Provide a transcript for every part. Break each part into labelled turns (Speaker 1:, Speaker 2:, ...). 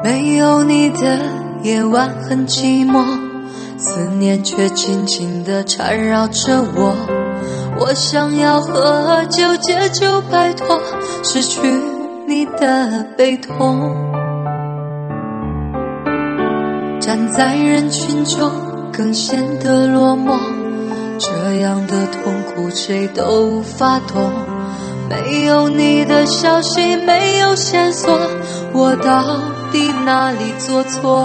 Speaker 1: 没有你的夜晚很寂寞，思念却紧紧地缠绕着我。我想要喝酒解救摆脱失去你的悲痛，站在人群中更显得落寞，这样的痛苦谁都无法懂。没有你的消息，没有线索，我到底哪里做错？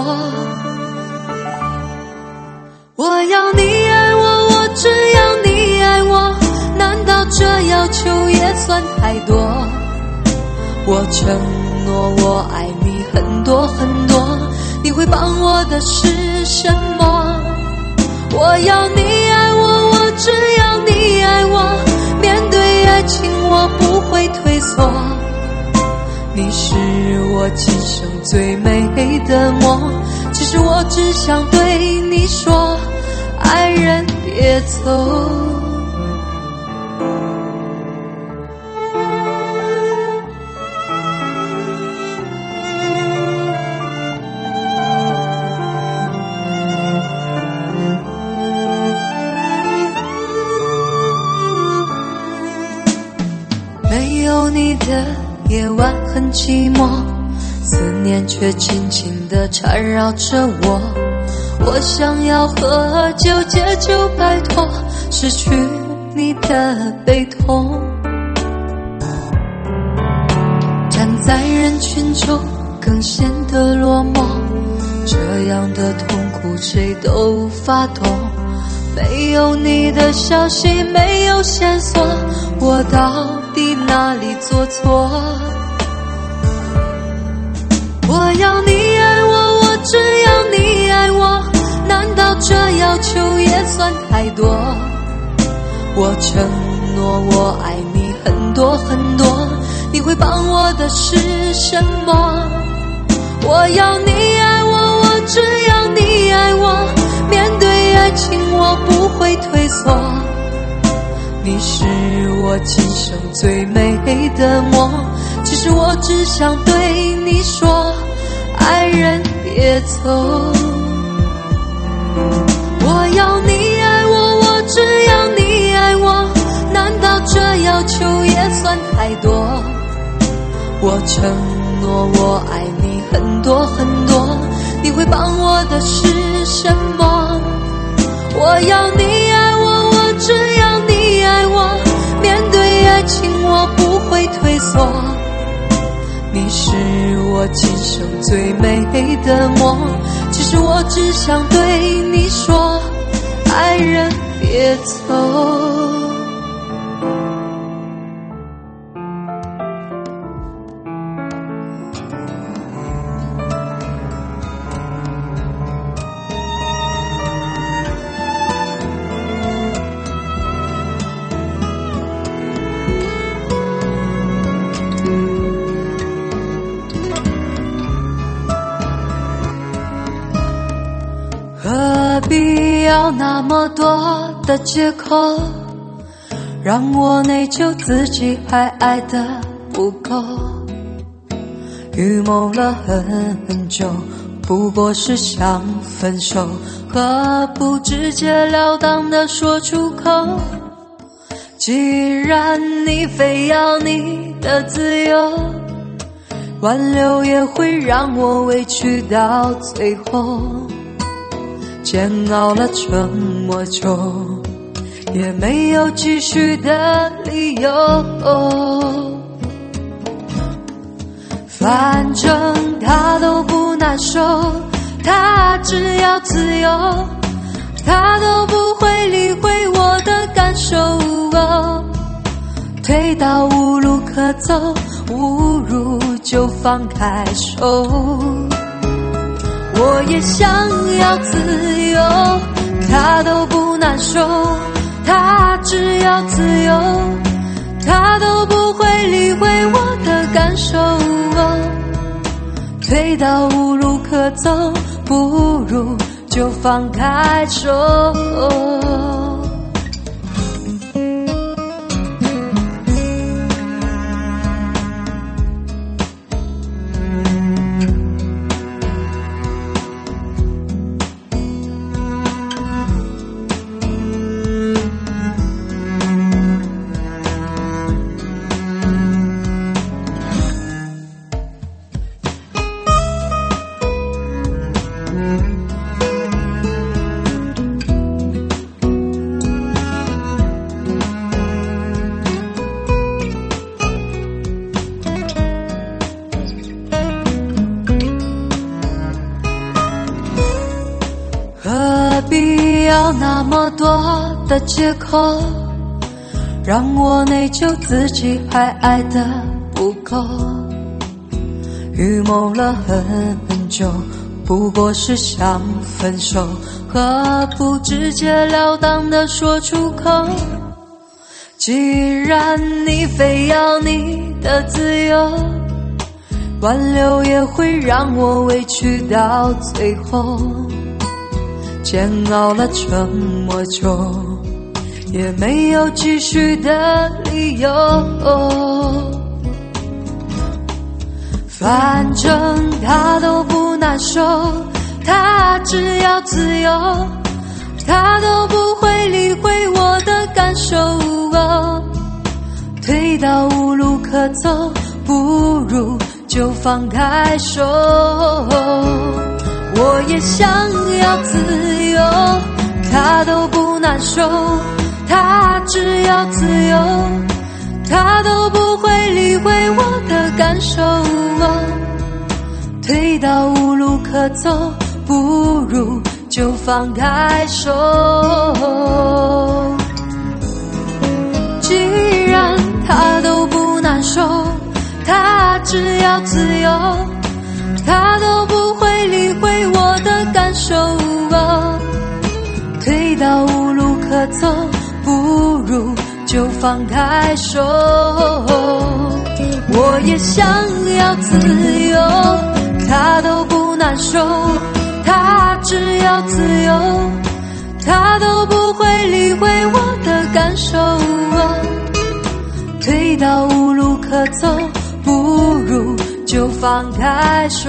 Speaker 1: 我要你爱我，我只要你爱我，难道这要求也算太多？我承诺我爱你很多很多，你会帮我的是什么？我要你爱我，我只要你爱我，面对爱情我不会退缩。你是我今生最美的梦，其实我只想对你说，爱人别走。没有你的夜晚很寂寞，思念却紧紧地缠绕着我。我想要喝酒解救摆脱失去你的悲痛，站在人群中更显得落寞，这样的痛苦谁都无法懂。没有你的消息，没有线索，我到底哪里做错？我要你爱我，我只要你爱我，难道这要求也算太多？我承诺我爱你很多很多，你会帮我的是什么？我要你爱我，我只要你爱我，面对爱情我不会退缩。你是我今生最美的梦，其实我只想对你说，爱人别走。我要你爱我，我只要你爱我，难道这要求也算太多？我承诺我爱你很多很多，你会帮我的是什么？我要你爱我，我只要你爱我，面对爱情我不会退缩。你是我今生最美的梦，其实我只想对你说，爱人别走。何必要那么多的借口，让我内疚自己还爱得不够？预谋了很久，不过是想分手，何不直截了当地说出口？既然你非要你的自由，挽留也会让我委屈到最后。煎熬了这么久，也没有继续的理由。反正他都不难受，他只要自由，他都不会理会我的感受。退到无路可走，无如就放开手。我也想要自由，他都不难受，他只要自由，他都不会理会我的感受。退到无路可走，不如就放开手。 要那么多的借口，让我内疚自己还爱得不够。预谋了很久，不过是想分手，何不直截了当地说出口？既然你非要你的自由，挽留也会让我委屈到最后。煎熬了这么久，也没有继续的理由。反正他都不难受，他只要自由，他都不会理会我的感受。退到无路可走，不如就放开手。我也想要自由，他都不难受，他只要自由，他都不会理会我的感受。退到无路可走，不如就放开手。既然他都不难受，他只要自由，他都不会理会我的感受。退到无路可走，不如就放开手。我也想要自由，他都不难受，他只要自由，他都不会理会我的感受。退到无路可走，不如就放开手。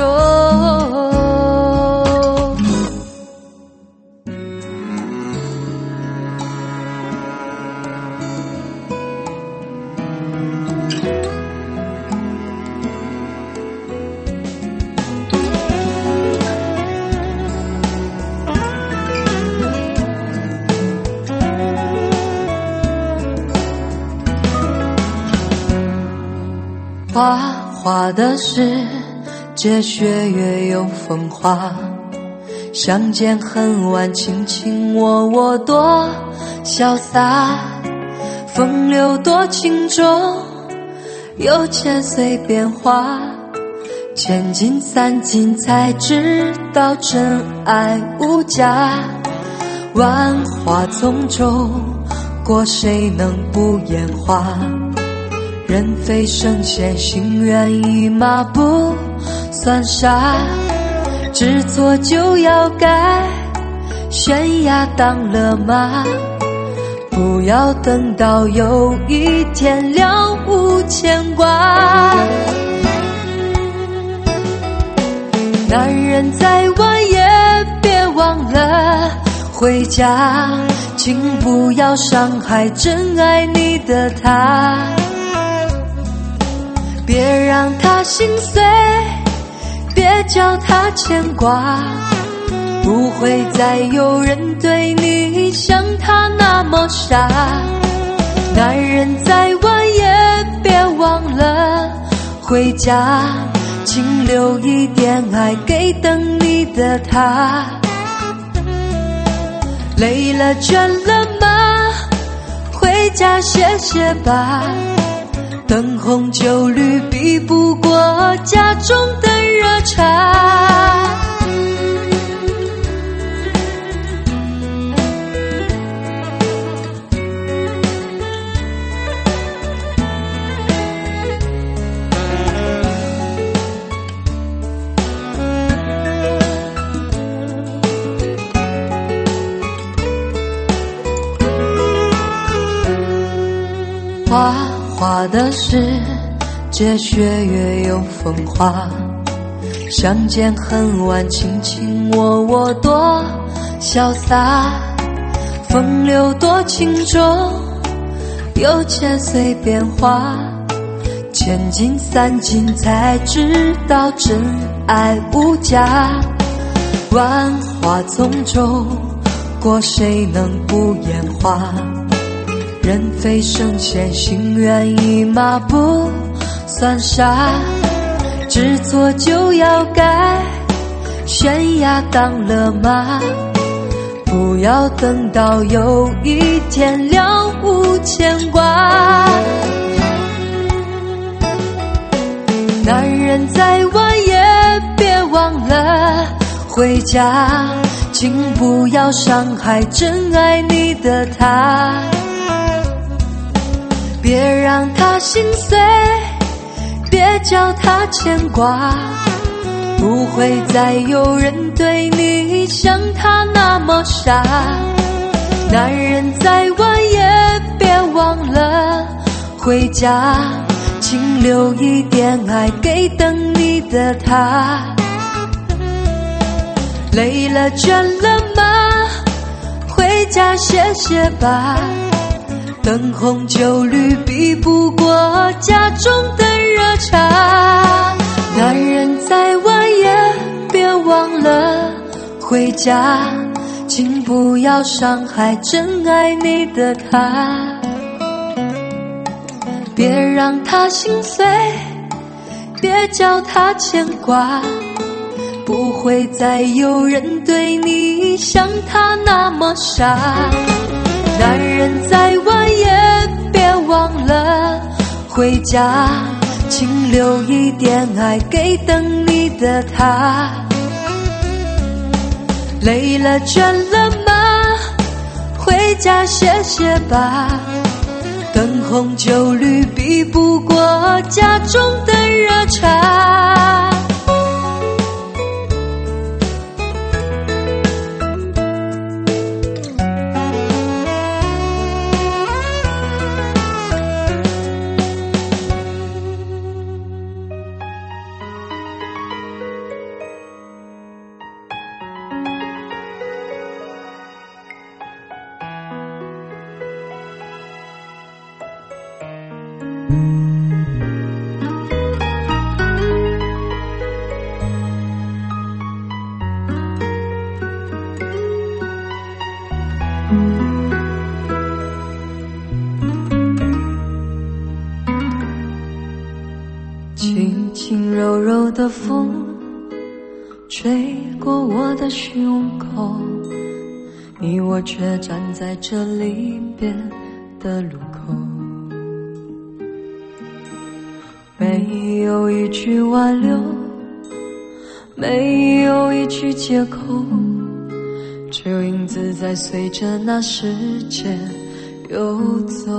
Speaker 1: 花花的世界，雪月有风华，相见恨晚，卿卿我我多潇洒，风流多情重，有钱随便花，千金散尽才知道真爱无价。万花丛中过，谁能不眼花？人非圣贤，心猿意马不算傻，知错就要改，悬崖当了马，不要等到有一天了无牵挂。男人再晚也别忘了回家，请不要伤害真爱你的他，别让他心碎，别叫他牵挂，不会再有人对你像他那么傻。男人再晚也别忘了回家，请留一点爱给等你的他。累了倦了吗？回家歇歇吧，灯红酒绿比不过家中的热茶。花花的世界，雪月有风华，相见恨晚，卿卿我我多潇洒，风流多情重，有钱随便花，千金散尽才知道真爱无价。万花丛中过，谁能不眼花？人非圣贤，心猿意马不算傻，知错就要改，悬崖当了马，不不要等到有一天了无牵挂。男人再晚也别忘了回家，请不要伤害真爱你的他，别让他心碎，别叫他牵挂，不会再有人对你像他那么傻。男人再晚也别忘了回家，请留一点爱给等你的他。累了倦了吗？回家歇歇吧，灯红酒绿比不过家中的热茶。男人再晚也别忘了回家，请不要伤害真爱你的他，别让他心碎，别叫他牵挂，不会再有人对你像他那么傻。男人再晚也别忘了回家，请留一点爱给等你的他。累了倦了吗？回家歇歇吧，灯红酒绿比不过家中的热茶。轻轻柔柔的风吹过我的胸口，你我却站在这离别的路口。没有一句挽留，没有一句借口，只有影子在随着那时间游走。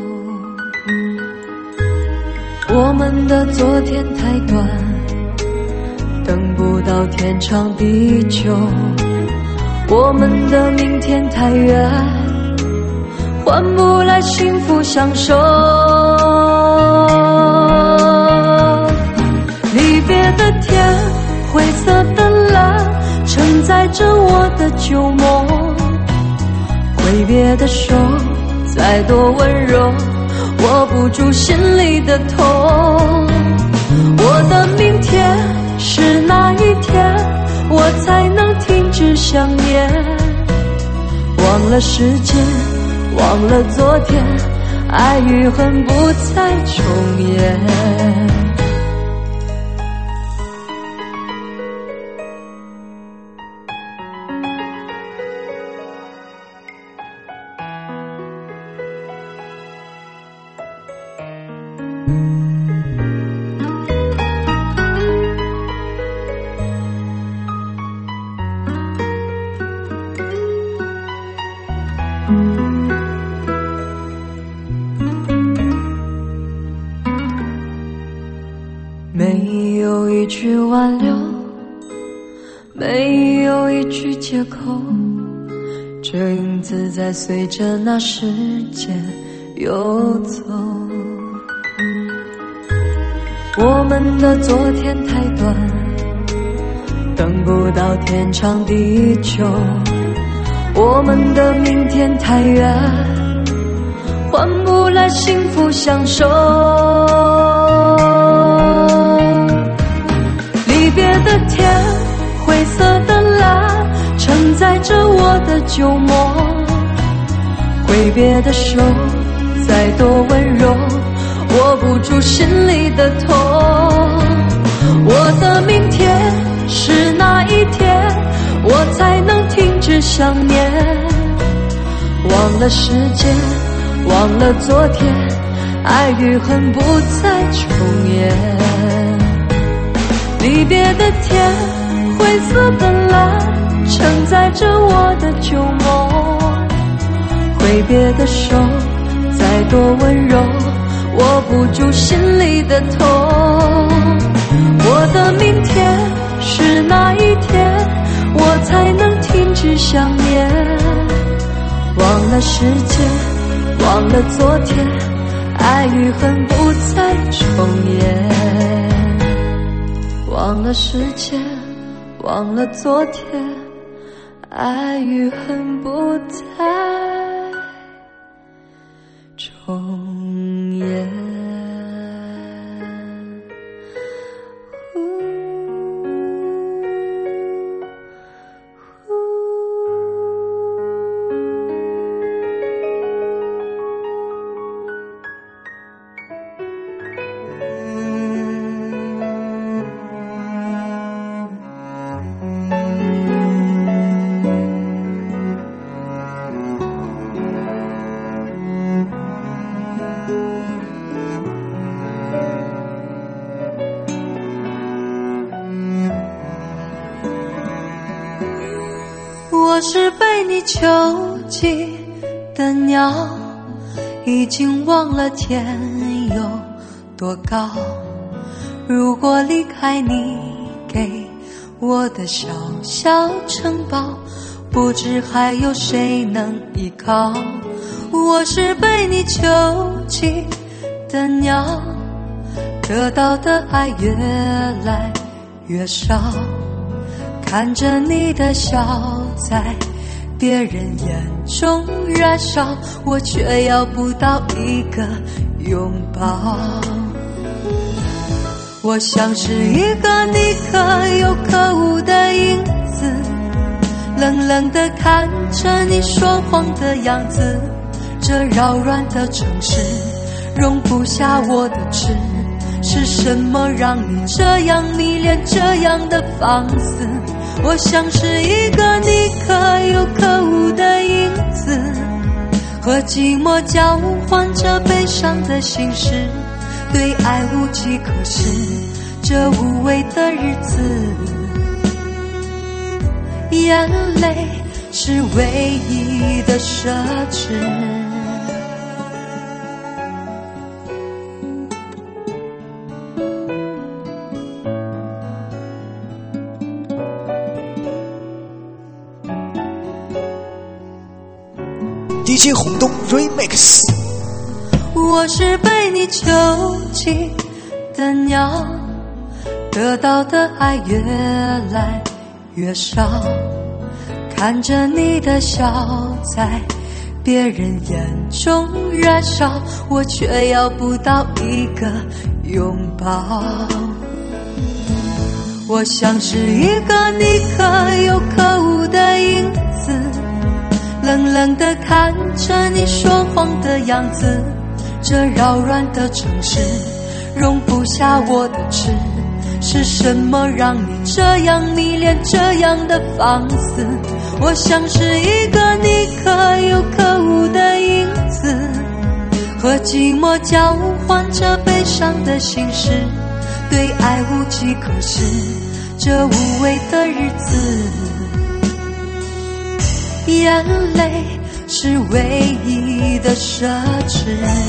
Speaker 1: 我们的昨天太短，等不到天长地久，我们的明天太远，换不来幸福相守。离别的天，灰色的蓝，承载着我的旧梦。挥别的手，再多温柔握不住心里的痛。我的明天是哪一天，我才能停止想念？忘了时间，忘了昨天，爱与恨不再重演。没有一句挽留，没有一句借口，只有影子在随着那时间游走。我们的昨天太短，等不到天长地久，我们的明天太远，换不来幸福相守。离别的天，灰色的蓝，承载着我的旧梦。挥别的手，再多温柔握不住心里的痛。我的明天是哪一天，我才能停止止想念。忘了时间，忘了昨天，爱与恨不再重演。离别的天，灰色的蓝，承载着我的旧梦。挥别的手，再多温柔，握不住心里的痛。我的明天是哪一天，我才能停止想念？忘了时间，忘了昨天，爱与恨不再重演。忘了时间，忘了昨天，爱与恨不再重演。我是被你囚禁的鸟，已经忘了天有多高。如果离开你给我的小小城堡，不知还有谁能依靠。我是被你囚禁的鸟，得到的爱越来越少，看着你的笑在别人眼中燃烧，我却要不到一个拥抱。我像是一个你可有可无的影子，冷冷地看着你说谎的样子。这扰乱的城市容不下我的痴，是什么让你这样迷恋，这样的放肆？我像是一个你可有可无的影子，和寂寞交换着悲伤的心事，对爱无计可施，这无味的日子。眼泪是唯一的奢侈。
Speaker 2: DJ 轰动 Remix。
Speaker 1: 我是被你囚禁的鸟，得到的爱越来越少，看着你的笑在别人眼中燃烧，我却要不到一个拥抱。我像是一个你可有可无的影子，冷冷地看着你说谎的样子。这扰乱的城市容不下我的痴，是什么让你这样迷恋，这样的放肆？我像是一个你可有可无的影子，和寂寞交换着悲伤的心事，对爱无计可施，这无味的日子。眼泪是唯一的奢侈。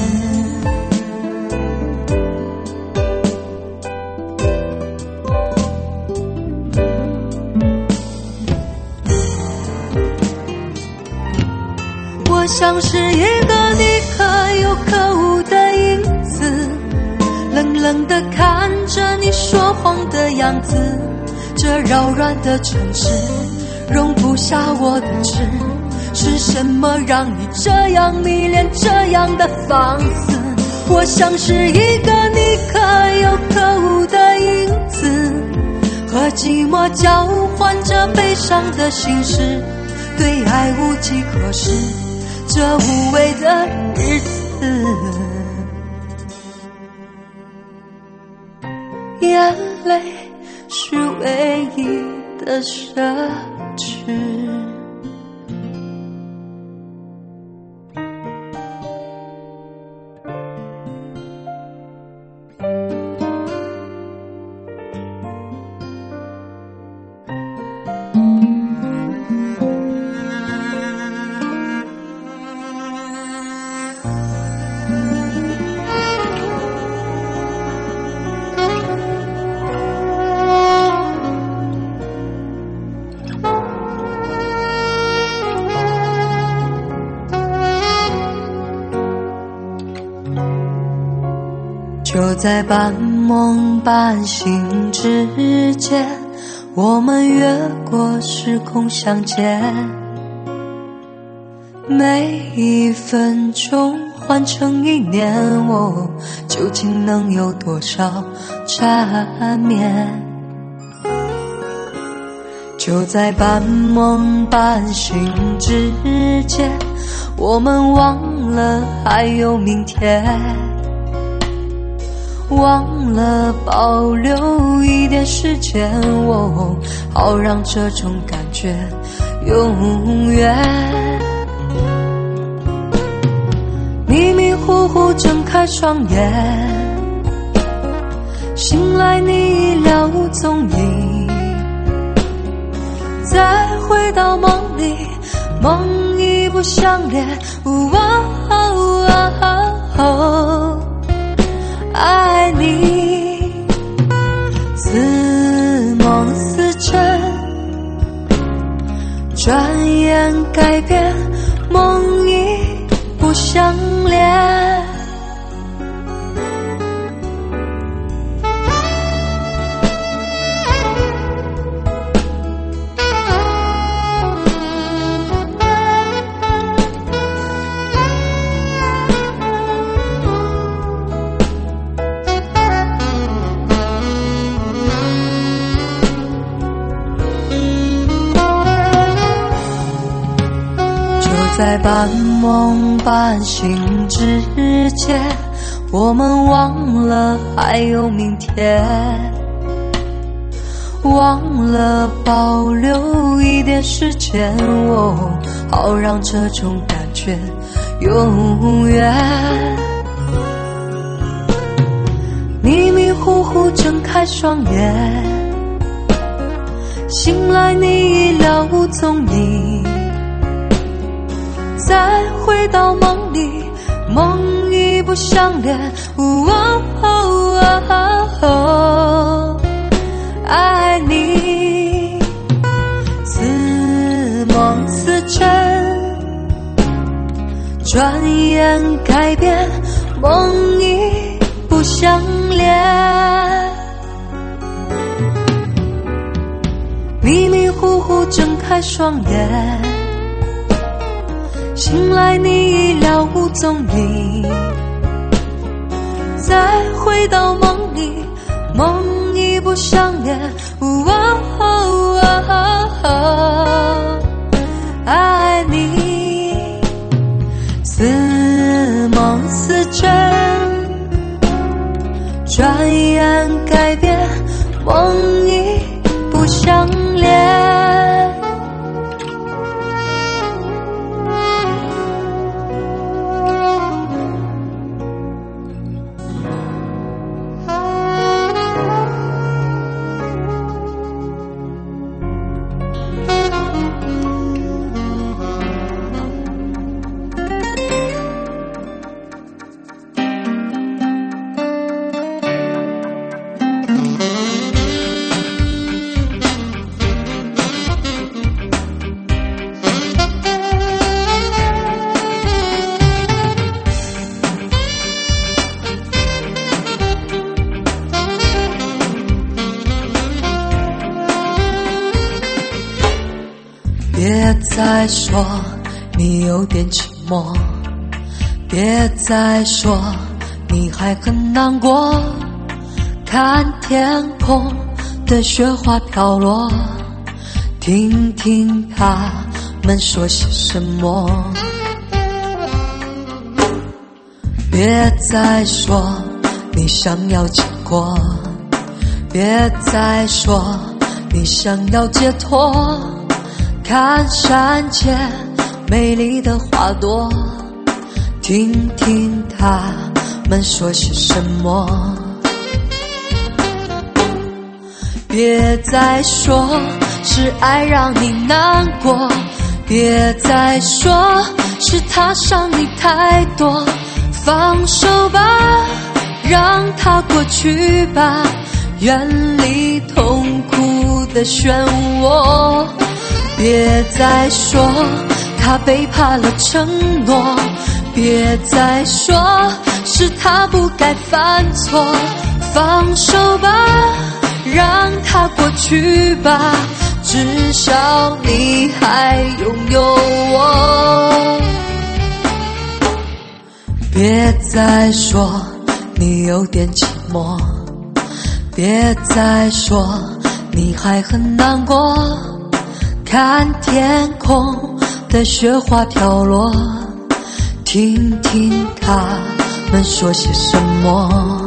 Speaker 1: 我像是一个你可有可无的影子，冷冷地看着你说谎的样子。这扰乱的城市容不下我的痴，是什么让你这样迷恋，这样的放肆？我像是一个你可有可无的影子，和寂寞交换着悲伤的心事，对爱无计可施，这无味的日子。眼泪是唯一的奢侈。 在半梦半醒之间，我们越过时空相见，每一分钟换成一年，究竟能有多少缠绵？就在半梦半醒之间，我们忘了还有明天，忘了保留一点时间，好让这种感觉永远。迷迷糊糊睁开双眼，醒来你已了无踪影，再回到梦里，梦已不相连。爱你似梦似真，转眼改变，梦已不相连。在半梦半醒之间，我们忘了还有明天，忘了保留一点时间，好让这种感觉永远。迷迷糊糊睁开双眼，醒来你已了无踪影，再回到梦里，梦已不相连。爱你似梦似真，转眼改变，梦已不相连。迷迷糊糊睁开双眼，醒来你已了无踪影，再回到梦里，梦已不相连。爱你似梦似真，转眼改变，梦已不相连。别再说你有点寂寞，别再说你还很难过，看天空的雪花飘落，听听他们说些什么。别再说你想要结果，别再说你想要解脱，看山间美丽的花朵，听听他们说些什么。别再说是爱让你难过，别再说是他伤你太多，放手吧，让它过去吧，远离痛苦的漩涡。别再说他背叛了承诺， 别再说是他不该犯错，放手吧，让它过去吧，至少你还拥有我。别再说你有点寂寞，别再说你还很难过，看天空的雪花飘落，听听他们说些什么。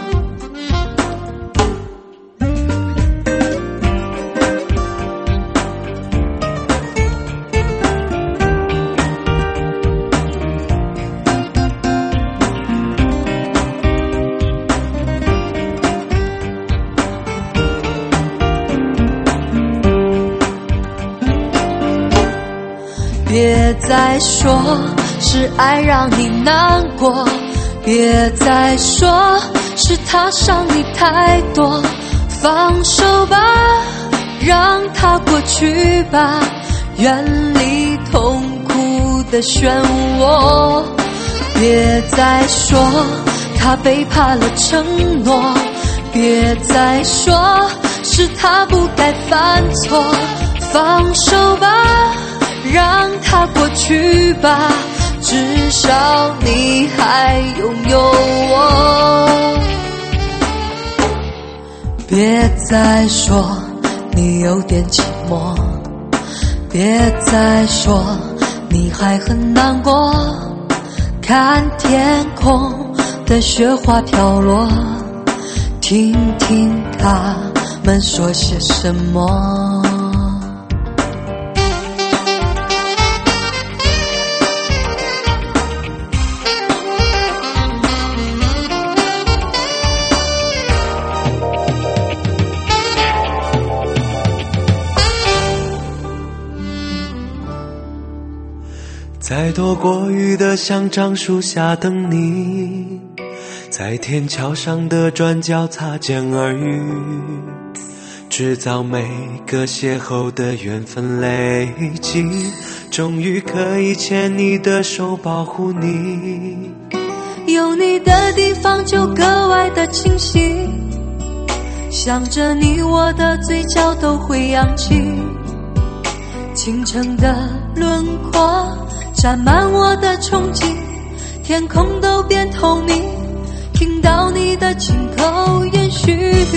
Speaker 1: 别再说是爱让你难过，别再说是他伤你太多，放手吧，让它过去吧，远离痛苦的漩涡。别再说他背叛了承诺，别再说是他不该犯错，放手吧，让它过去吧，至少你还拥有我。别再说你有点寂寞，别再说你还很难过，看天空的雪花飘落，听听他们说些什么。
Speaker 3: 在躲过雨的香樟树下等你，在天桥上的转角擦肩而遇，制造每个邂逅的缘分累积，终于可以牵你的手保护你。
Speaker 1: 有你的地方就格外的清晰，想着你我的嘴角都会扬起，清晨的轮廓沾满我的憧憬，天空都变透明，听到你的轻口言许，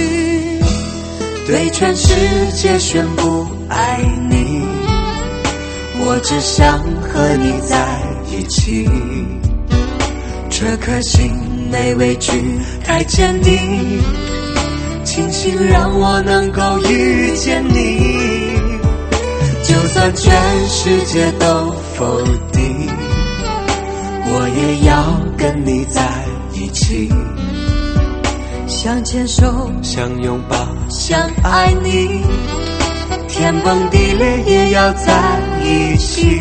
Speaker 1: 对全世界宣布爱你，我只想和你在一起，这颗心没畏惧太坚定，庆幸让我能够遇见你，就算全世界都否定，我也要跟你在一起，想牵手，
Speaker 3: 想拥抱，
Speaker 1: 想爱你，天崩地裂也要在一起。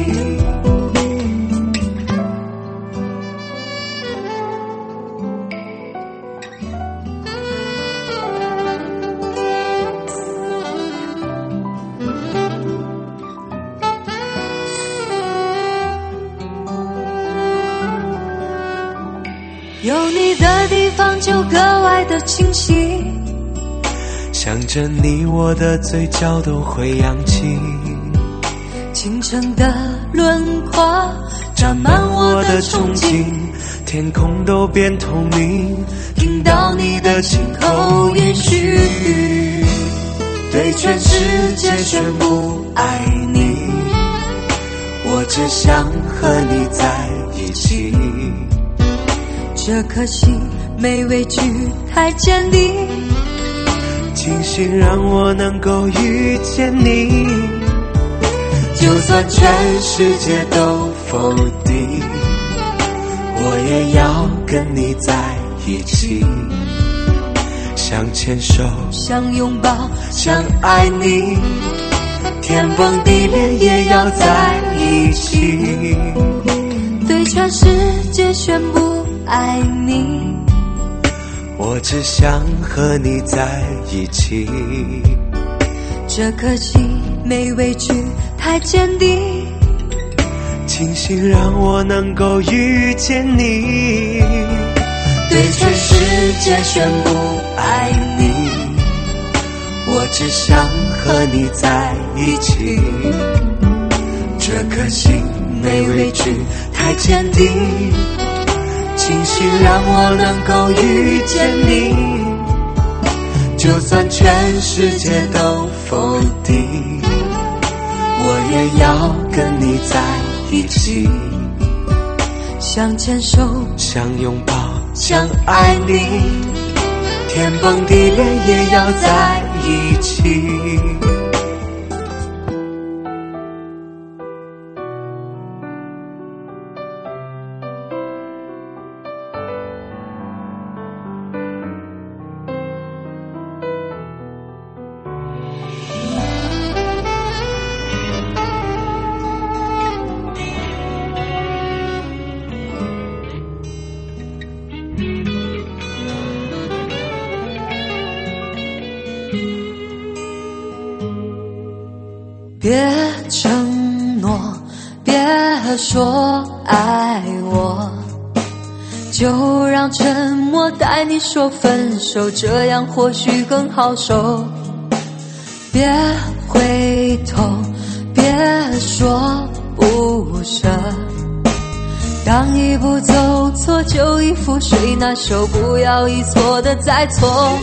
Speaker 1: 有你的地方就格外的清晰，
Speaker 3: 想着你我的嘴角都会扬起，
Speaker 1: 清晨的轮廓沾满我的憧憬，
Speaker 3: 天空都变透明，
Speaker 1: 听到你的轻口言许，对全世界宣布爱你，我只想和你在一起，这颗心没畏惧太坚定，
Speaker 3: 庆幸让我能够遇见你，
Speaker 1: 就算全世界都否定，
Speaker 3: 我也要跟你在一起，想牵手，
Speaker 1: 想拥抱，
Speaker 3: 想爱你，天崩地裂也要在一起，
Speaker 1: 对全世界宣布爱你，
Speaker 3: 我只想和你在一起，
Speaker 1: 这颗心没畏惧太坚定，
Speaker 3: 庆幸让我能够遇见你，
Speaker 1: 对全世界宣布爱你，我只想和你在一起。这颗心没畏惧，太坚定，庆幸让我能够遇见你，就算全世界都否定，我也要跟你在一起。想牵手，
Speaker 3: 想拥抱，
Speaker 1: 想爱你，天崩地裂也要在一起。别承诺，别说爱我，就让沉默带你说分手，这样或许更好受。别回头，别说不舍，当一步走错就一覆水，那手不要一错的再错。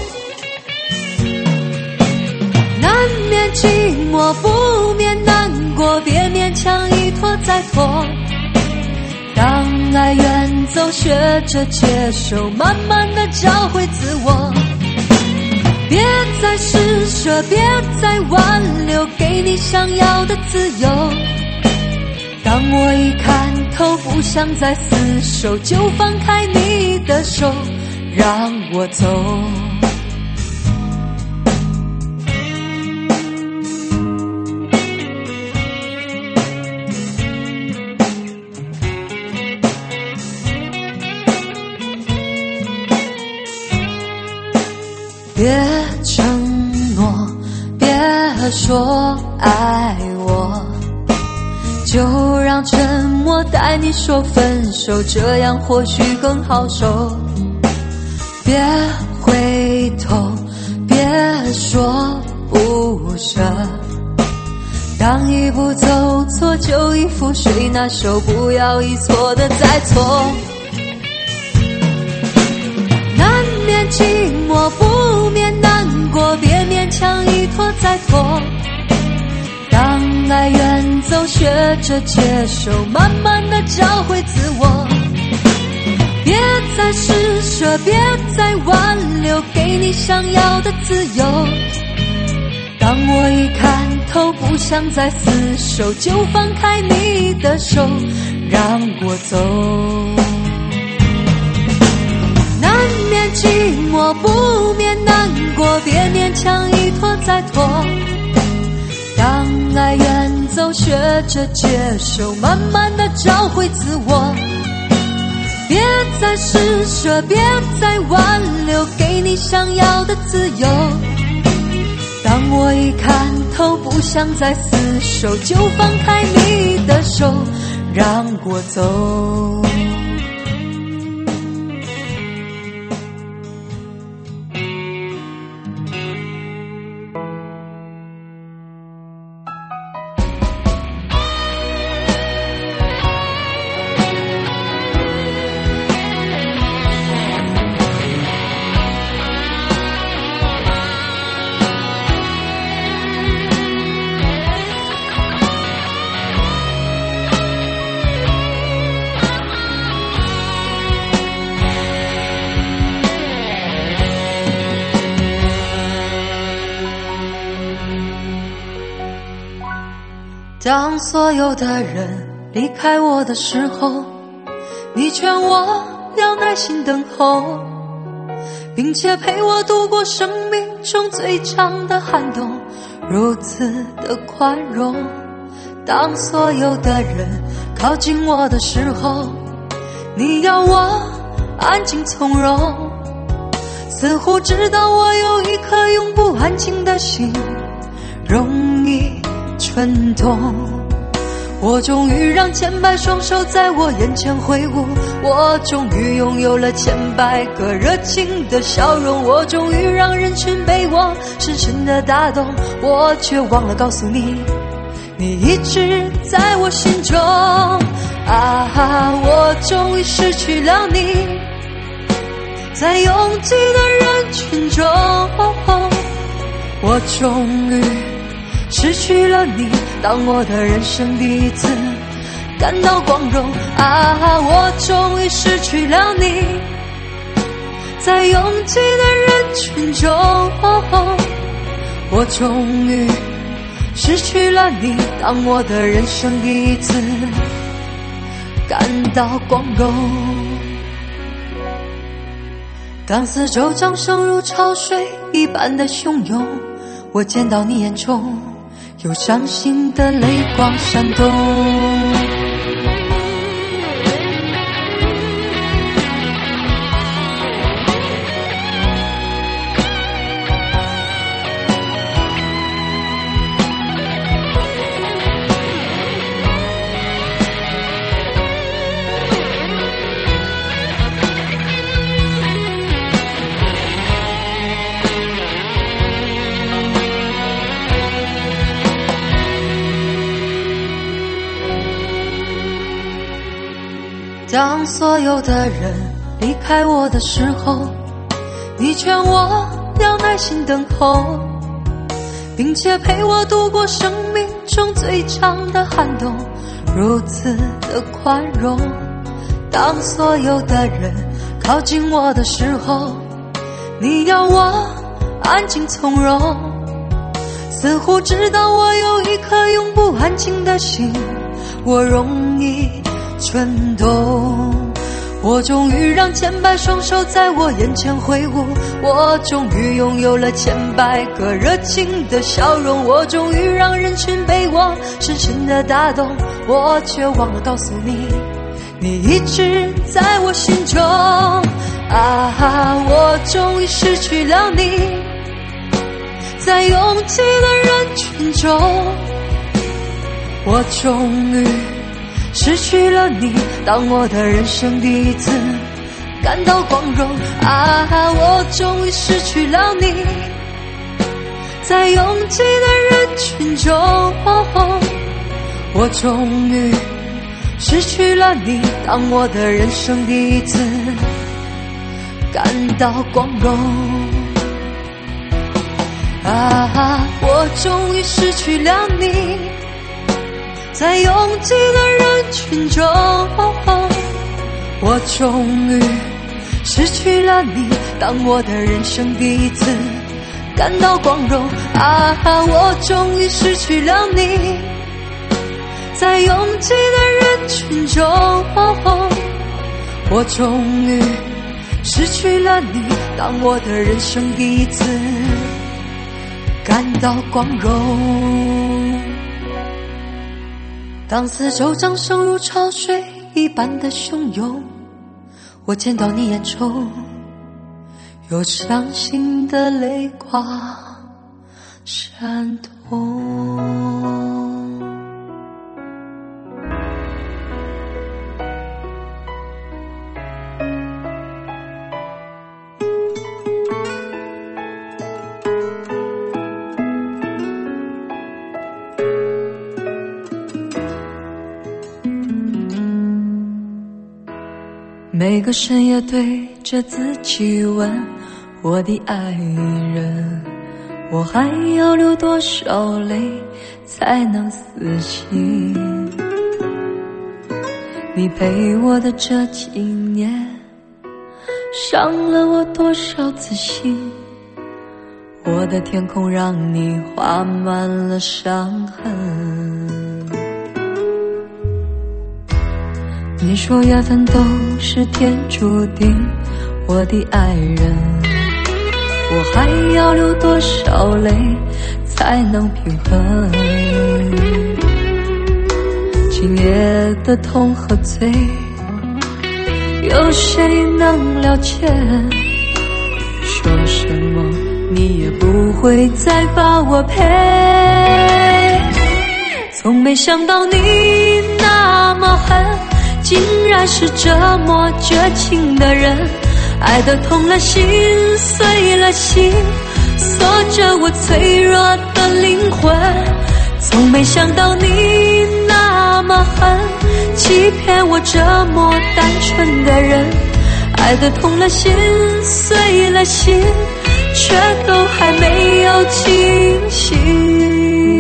Speaker 1: 难免寂寞，不免难过，别勉强一拖再拖。当爱远走，学着接受，慢慢的找回自我。别再施舍，别再挽留，给你想要的自由。当我一看透，不想再厮守，就放开你的手，让我走。别承诺，别说爱我，就让沉默带你说分手，这样或许更好受。别回头，别说不舍，当一步走错就一覆水，那手不要一错的再错。难免寂寞，不免难过，别勉强一拖再拖。当爱远走，学着接受，慢慢的找回自我。别再施舍，别再挽留，给你想要的自由。当我一看透，不想再厮守，就放开你的手，让我走。难免寂寞，不免难过，别勉强一拖再拖。当爱远走，学着接受，慢慢的找回自我。别再施舍，别再挽留，给你想要的自由。当我一看透，不想再厮守，就放开你的手，让我走。当所有的人离开我的时候，你劝我要耐心等候，并且陪我度过生命中最长的寒冬，如此的宽容。当所有的人靠近我的时候，你要我安静从容，似乎知道我有一颗永不安静的心，容易蠢动。 我终于让千百双手在我眼前挥舞，我终于拥有了千百个热情的笑容，我终于让人群被我深深的打动，我却忘了告诉你，你一直在我心中。我终于失去了你，在拥挤的人群中，我终于失去了你，当我的人生第一次感到光荣。我终于失去了你，在拥挤的人群中，我终于失去了你，当我的人生第一次感到光荣。当四周掌声如潮水一般的汹涌，我见到你眼中有伤心的泪光闪动。当所有的人离开我的时候，你劝我要耐心等候，并且陪我度过生命中最长的寒冬，如此的宽容。当所有的人靠近我的时候，你要我安静从容，似乎知道我有一颗永不安静的心，我容易蠢动。我终于让千百双手在我眼前挥舞，我终于拥有了千百个热情的笑容，我终于让人群被我深深的打动，我却忘了告诉你，你一直在我心中。我终于失去了你，在拥挤的人群中，我终于失去了你，当我的人生第一次感到光荣。我终于失去了你，在拥挤的人群中，我终于失去了你，当我的人生第一次感到光荣。我终于失去了你，在拥挤的人群中，我终于失去了你，当我的人生第一次感到光荣。我终于失去了你，在拥挤的人群中，我终于失去了你，当我的人生第一次感到光荣。当四周掌声如潮水一般的汹涌，我见到你眼中有伤心的泪光闪动。每个深夜对着自己问，我的爱人，我还要流多少泪才能死心？你陪我的这几年，伤了我多少次心？我的天空让你画满了伤痕。你说缘分都是天注定，我的爱人，我还要流多少泪才能平衡？今夜的痛和醉，有谁能了解？说什么你也不会再把我陪。从没想到你恨，竟然是这么绝情的人，爱得痛了心，碎了心，锁着我脆弱的灵魂。从没想到你那么狠，欺骗我这么单纯的人，爱得痛了心，碎了心，却都还没有清醒。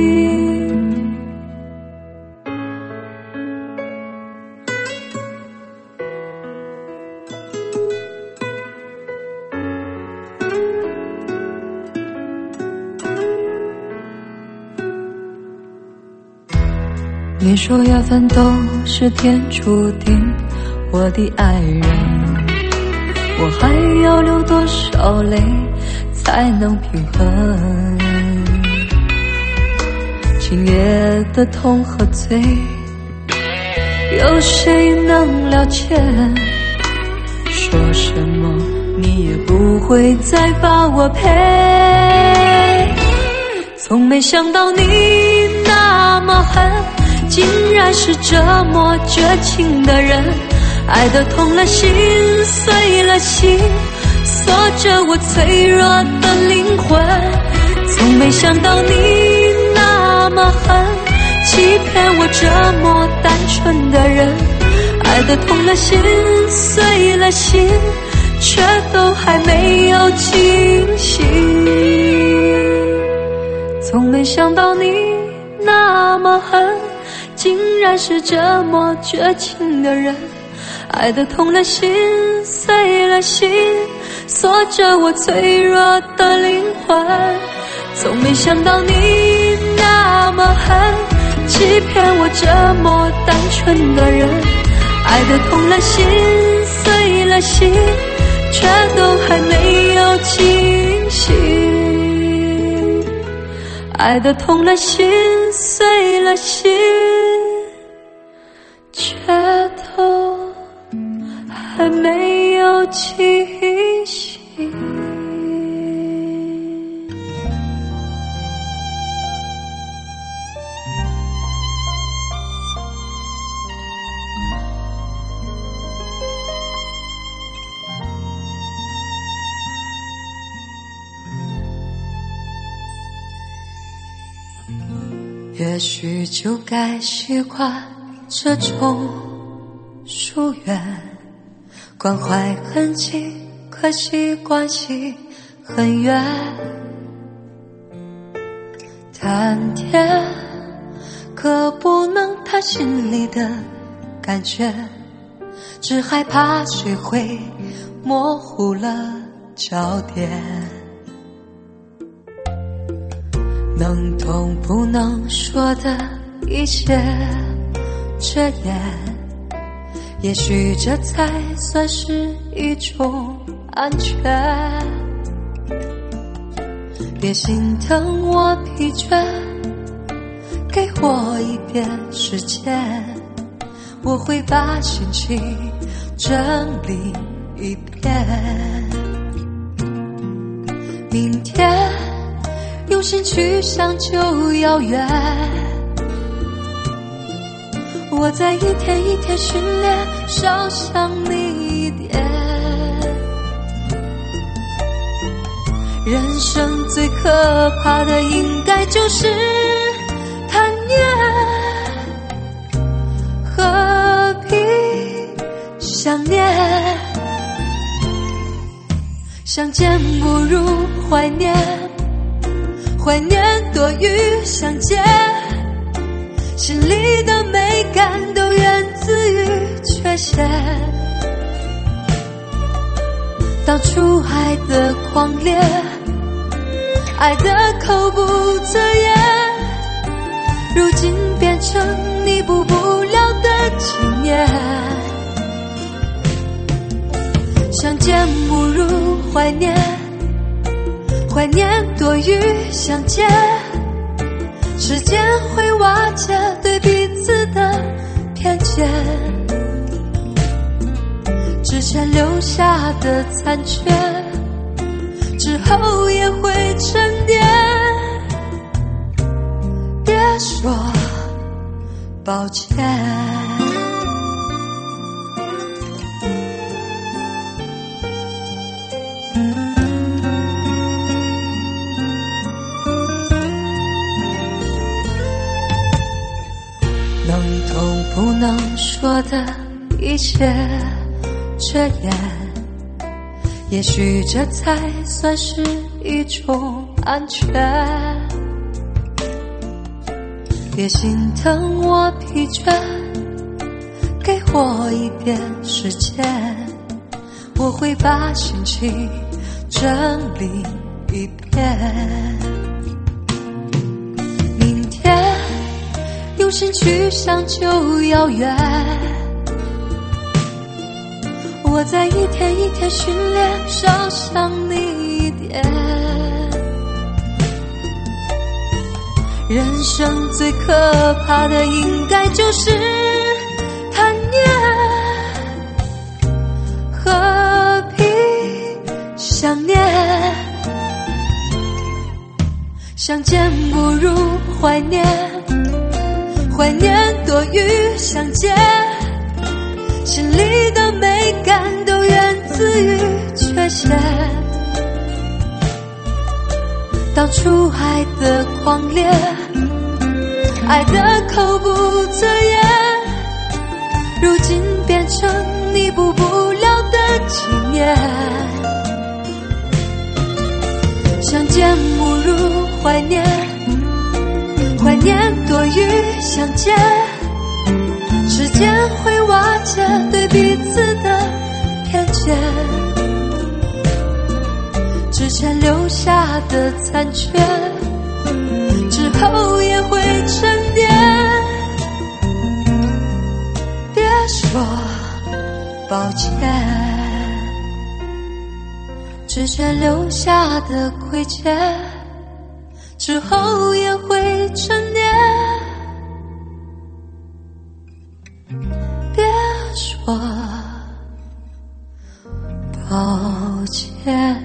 Speaker 1: 你说缘分都是天注定，我的爱人，我还要流多少泪才能平衡？今夜的痛和醉，有谁能了解？说什么你也不会再把我陪。从没想到你那么狠，竟然是这么绝情的人，爱得痛了心，碎了心，锁着我脆弱的灵魂。从没想到你那么狠，欺骗我这么单纯的人，爱得痛了心，碎了心，却都还没有清醒。从没想到你那么狠，竟然是这么绝情的人，爱得痛了心，碎了心，锁着我脆弱的灵魂。从没想到你那么狠，欺骗我这么单纯的人，爱得痛了心，碎了心，却都还没有清醒。爱得痛了心，碎了心，却都还没有清醒。也许就该习惯这种疏远，关怀很近，可惜关系很远。谈天可不能谈心里的感觉，只害怕谁会模糊了焦点。能懂不能说的一切遮掩，也许这才算是一种安全。别心疼我疲倦，给我一点时间，我会把心情整理一遍。明天用心去想就遥远，我在一天一天训练，少想你一点。人生最可怕的应该就是贪念，何必想念？相见不如怀念，怀念多于相见，心里的美感都源自于缺陷。当初爱的狂烈，爱的口不择言，如今变成弥补不了的纪念。相见不如怀念，怀念多于相见，时间会瓦解对彼此的偏见，之前留下的残缺，之后也会沉淀。别说抱歉。 痛不能说的一切遮掩，也许这才算是一种安全。别心疼我疲倦，给我一点时间，我会把心情整理一遍。明天用心去想就遥远，我在一天一天训练，少想你一点。人生最可怕的应该就是贪念，何必想念？相见不如怀念，怀念多于相见，心里的美感都源自于缺陷。当初爱的狂烈，爱的口不择言，如今变成弥补不了的纪念。相见不如怀念，怀念多于相见，时间会瓦解对彼此的偏见，之前留下的残缺，之后也会沉淀。别说抱歉，之前留下的亏欠，之后也会沉淀。别说抱歉。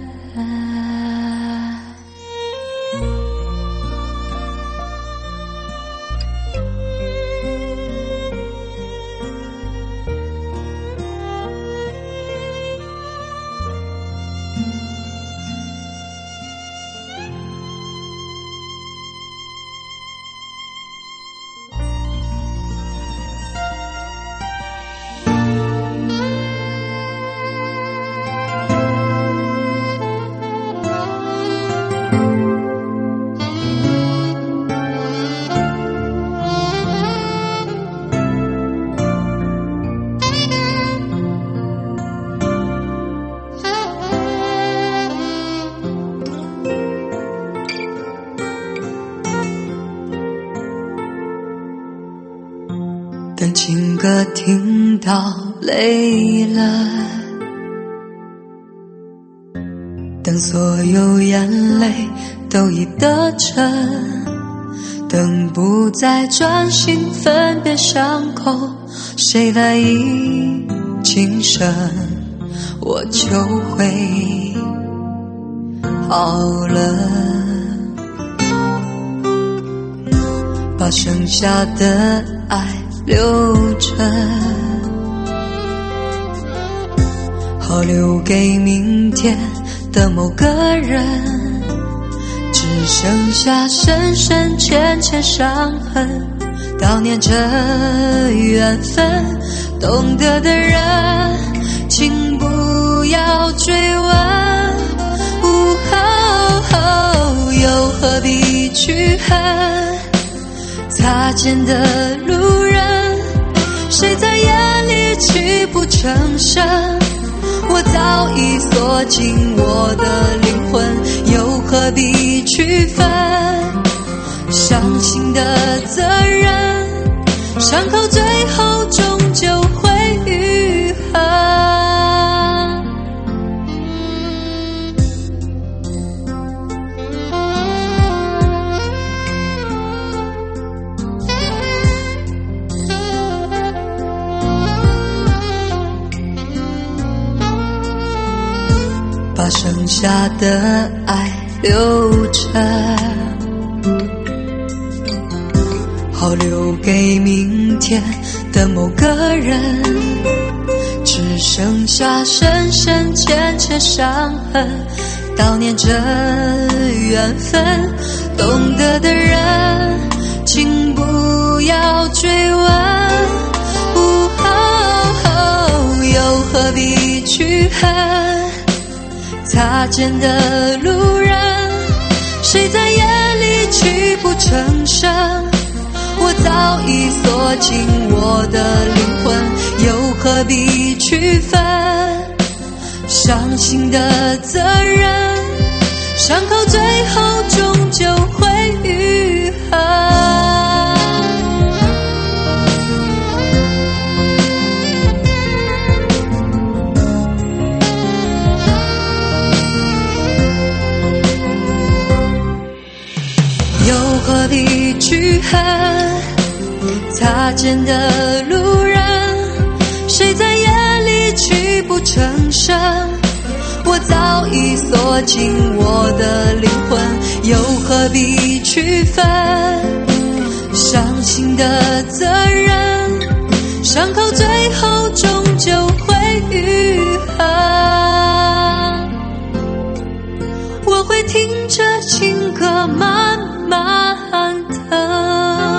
Speaker 1: 等情歌听到累了，等所有眼泪都已得逞，等不再专心分辨伤口谁来医今生，我就会好了。把剩下的爱留着，好留给明天的某个人，只剩下深深浅浅伤痕，悼念这缘分。懂得的人请不要追问，又何必去恨擦肩的路人，谁在夜里泣不成声，我早已锁进我的灵魂，又何必区分伤心的责任，伤口最后终究会愈合。把剩下的爱留着，好留给明天的某个人，只剩下深深浅浅伤痕，悼念这缘分。懂得的人请不要追问， 痕，擦肩的路人，谁在夜里泣不成声？我早已锁紧我的灵魂，又何必区分？伤心的责任，伤口最后终究会愈合。又何必去恨？擦肩的路人，谁在夜里泣不成声？我早已锁紧我的灵魂，又何必区分？伤心的责任，伤口最后终究会愈合。我会听着情歌慢慢的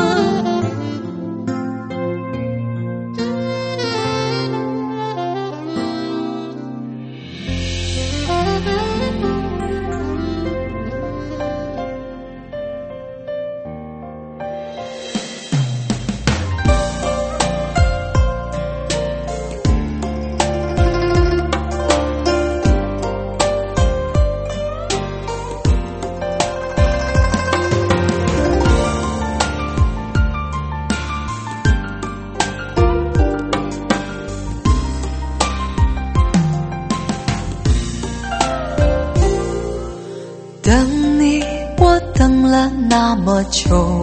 Speaker 1: 等你，我等了那么久，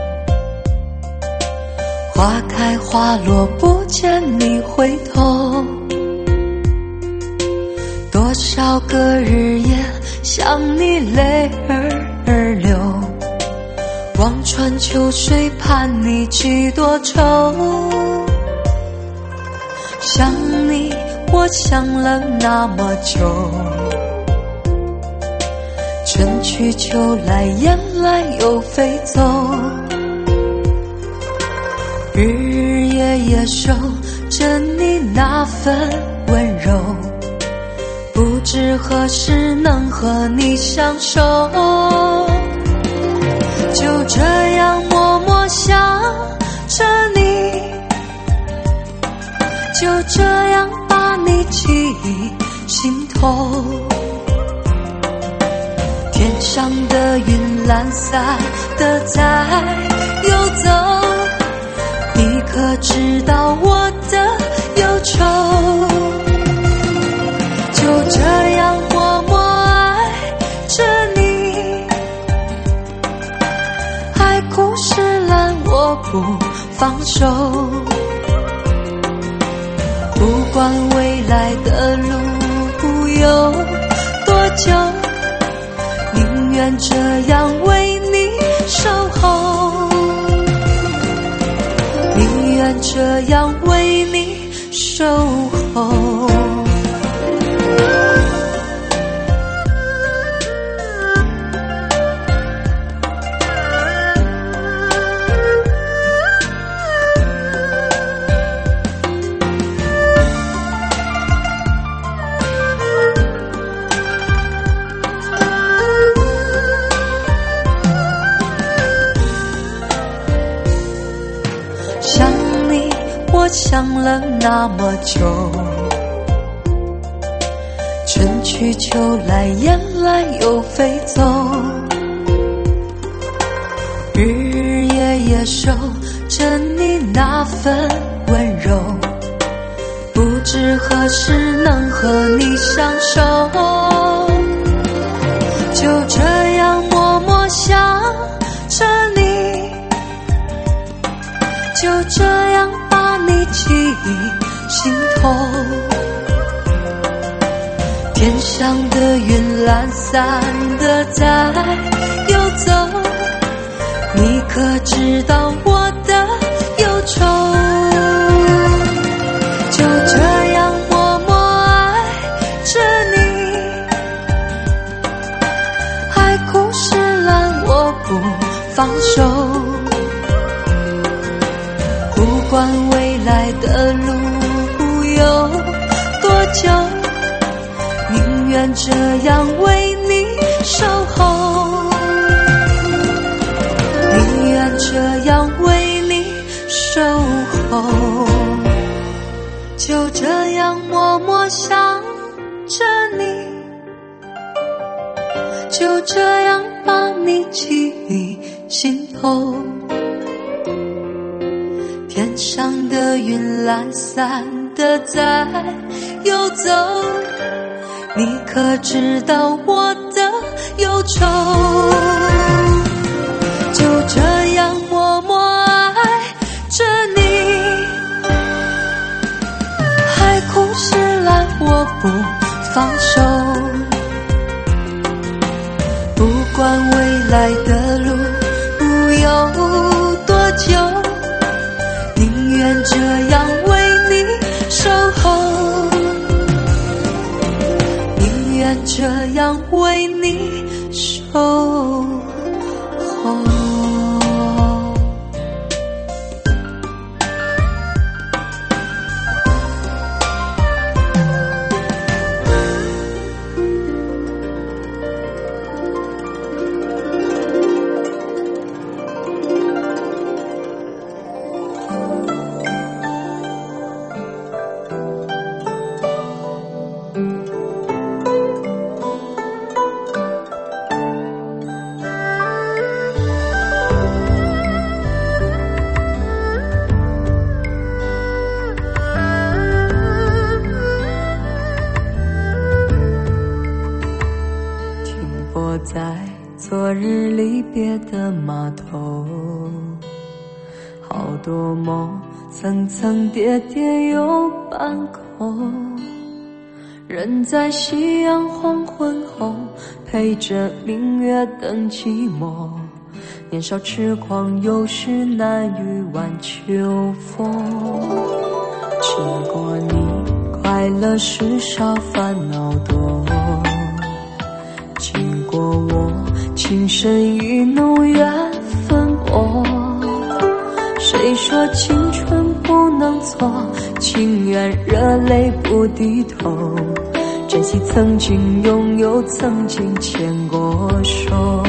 Speaker 1: 花开花落不见你回头，多少个日夜想你泪儿流，望穿秋水盼你几多愁。想你，我想了那么久，春去秋来，雁来又飞走，日日夜夜守着你那份温柔，不知何时能和你相守。就这样默默想着你，就这样把你记忆心头。天上的云懒散的在游走，你可知道我的忧愁？就这样默默爱着你，海枯石烂我不放手，不管未来的路有多久，宁愿这样为你守候，宁愿这样为你守候。想你，我想了那么久，春去秋来，雁来又飞走，日日夜夜守着你那份温柔，不知何时能和你相守。就这样默默想着你，就这样把你记忆心头。天上的云懒散的在游走，你可知道我的忧愁？就这样默默爱着你，海枯石烂我不放手，不管未来的路有多久， 愿这样为你守候，宁愿这样为你守候，就这样默默想着你，就这样把你记忆心头。天上的云懒散的在游走，你可知道我的忧愁？就这样默默爱着你，海枯石烂我不放手，不管未来的路有多久，宁愿这样为你守候，宁愿这样为你守候。在昨日离别的码头，好多梦层层叠叠又半空，人在夕阳黄昏后陪着明月等寂寞，年少痴狂有时难御晚秋风。经过你快乐时少烦恼多，经过我情深意浓缘分薄，谁说青春不能错，情愿热泪不低头，珍惜曾经拥有，曾经牵过手，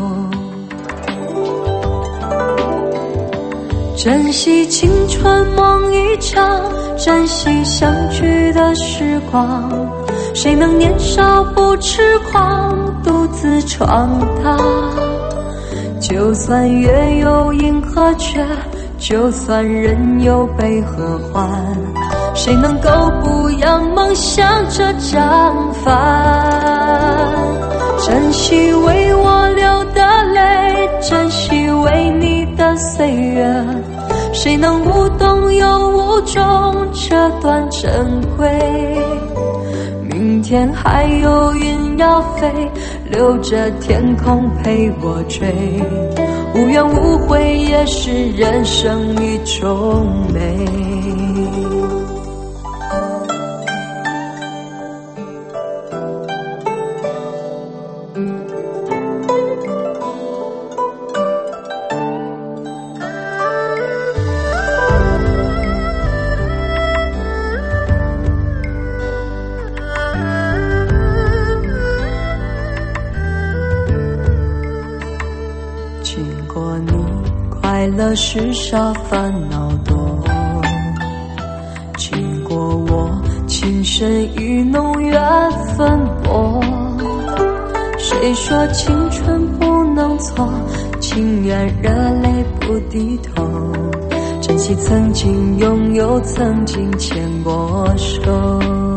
Speaker 1: 珍惜青春梦一场，珍惜相聚的时光，谁能年少不痴狂，独自闯荡？就算月有阴和缺，就算人有悲和欢，谁能够不扬梦想这张帆？珍惜为我流的泪，珍惜为你的岁月，谁能无动又无衷这段珍贵？明天还有云要飞，留着天空陪我追，无怨无悔也是人生一种美。经过你快乐时少烦恼多，经过我情深意浓缘分薄，谁说青春不能错，情愿热泪不低头，珍惜曾经拥有，曾经牵过手，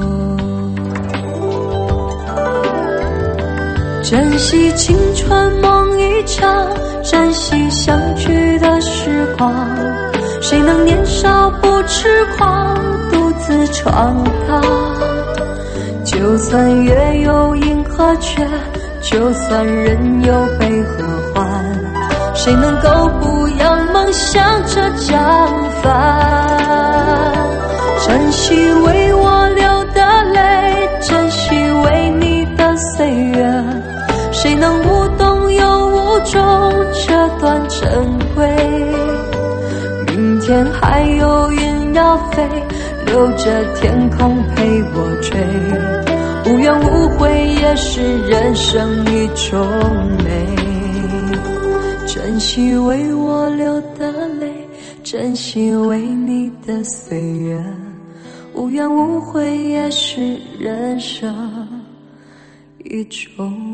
Speaker 1: 珍惜青春梦一场，珍惜相聚的时光，谁能年少不痴狂，独自闯荡？就算月有阴和缺，就算人有悲和欢，谁能够不扬梦想这张帆？珍惜为我流的泪，珍惜为你的岁月，谁能无动又无衷这段珍贵？明天还有云要飞，留着天空陪我追， 无怨无悔也是人生一种美。珍惜为我流的泪，珍惜为你的岁月，无怨无悔也是人生一种